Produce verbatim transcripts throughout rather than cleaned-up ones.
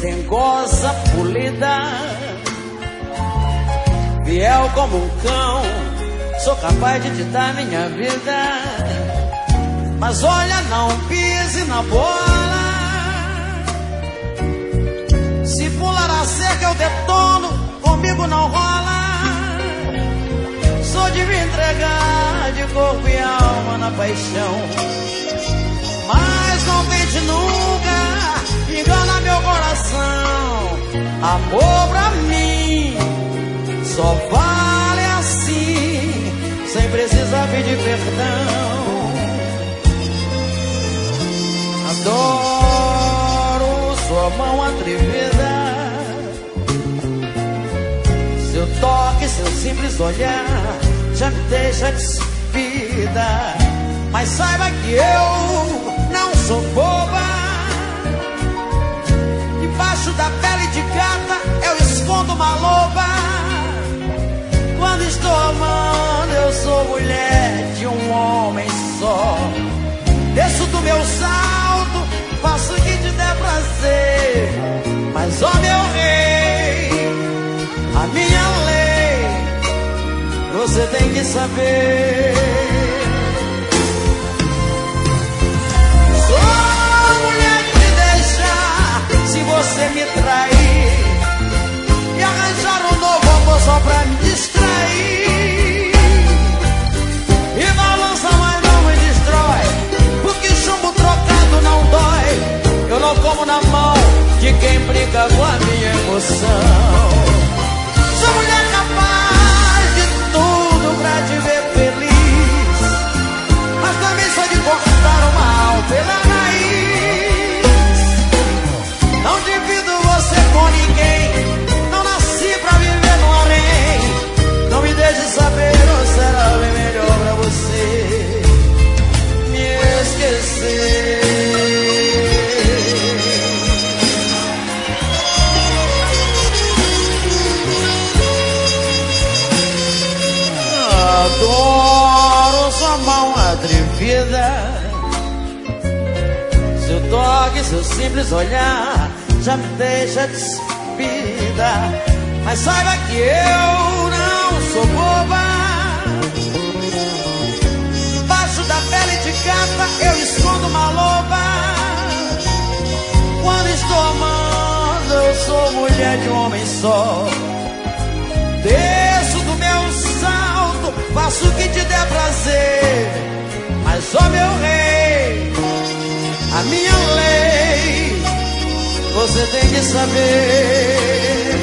dengosa, polida, fiel como um cão, sou capaz de te dar minha vida. Mas olha, não pise na bola, se pular a cerca eu detono, comigo não rola. Sou de me entregar de corpo e alma na paixão, mas não tente nunca engana meu coração. Amor pra mim só vale assim, sem precisar pedir perdão. Adoro sua mão atrevida, seu toque, seu simples olhar já me deixa despida. Mas saiba que eu não sou boba, debaixo da pele de gata eu escondo uma loba. Quando estou amando eu sou mulher de um homem só. Desço do meu salto, faço o que te der prazer. Mas ó meu rei, a minha lei, você tem que saber. Sou mulher de te deixar se você me trair e arranjar um novo amor só pra me distrair. E balança, mas não me destrói, porque chumbo trocado não dói. Eu não como na mão de quem brinca com a minha emoção. Sou mulher capaz de tudo pra te ver feliz, mas também sou de cortar o mal pela raiz. Não divido você com ninguém, não nasci pra viver no harém. Não me deixe saber, ou será bem melhor pra você me esquecer. Adoro sua mão atrevida, seu toque, seu simples olhar já me deixa despida. Mas saiba que eu não sou boba, debaixo da pele de gata eu escondo uma loba. Quando estou amando eu sou mulher de um homem só. Desço do meu salto, faço o que te der prazer. Mas ó meu rei, a minha lei, você tem que saber.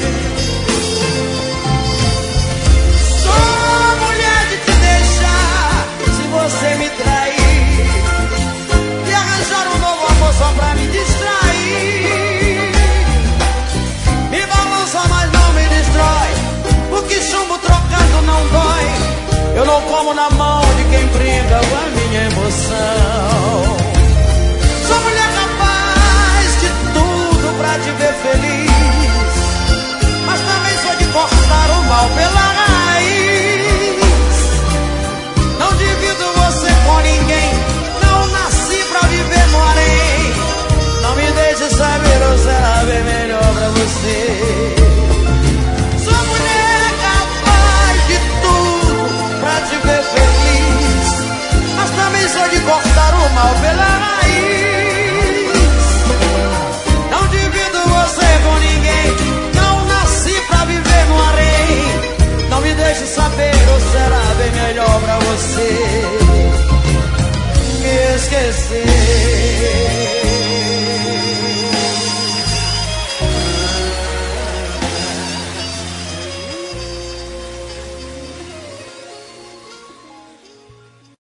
Sou mulher de te deixar se você me trair e arranjar um novo amor só pra me distrair. Me balança, mas não me destrói, porque chumbo trocado não dói. Eu não como na mão de quem brinca com a minha emoção. Sou mulher capaz de tudo pra te ver feliz, mas também sou de cortar o mal pela raiz. Não divido você com ninguém, não nasci pra viver no harém. Não me deixe saber, ou será bem melhor pra você. Sou mulher capaz de tudo pra te ver feliz, mas também sou de cortar o mal pela raiz. Não divido você com ninguém, não nasci pra viver no harém. Não me deixe saber, ou será bem melhor pra você me esquecer.